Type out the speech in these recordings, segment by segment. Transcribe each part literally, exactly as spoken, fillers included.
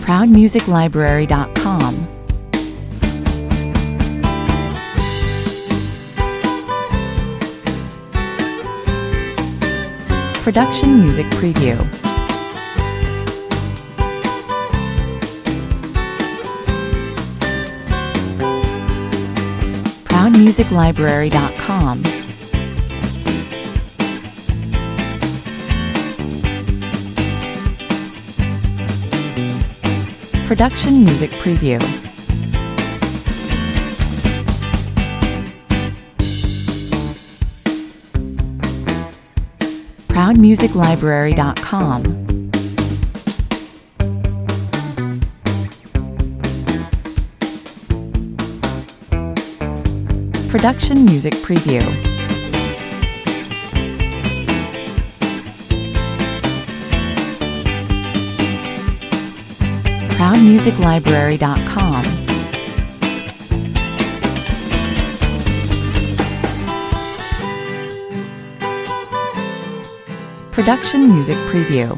proud music library dot com. Production Music Preview. proud music library dot com. Production Music Preview. proud music library dot com. Production Music Preview. proud music library dot com. Production Music Preview.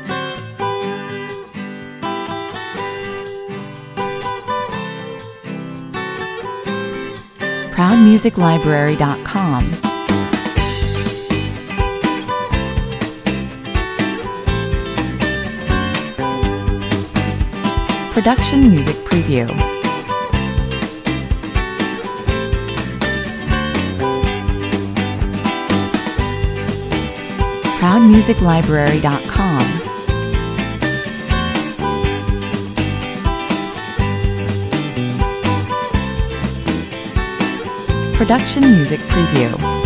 proud music library dot com. Production Music Preview. proud music library dot com. Production Music Preview.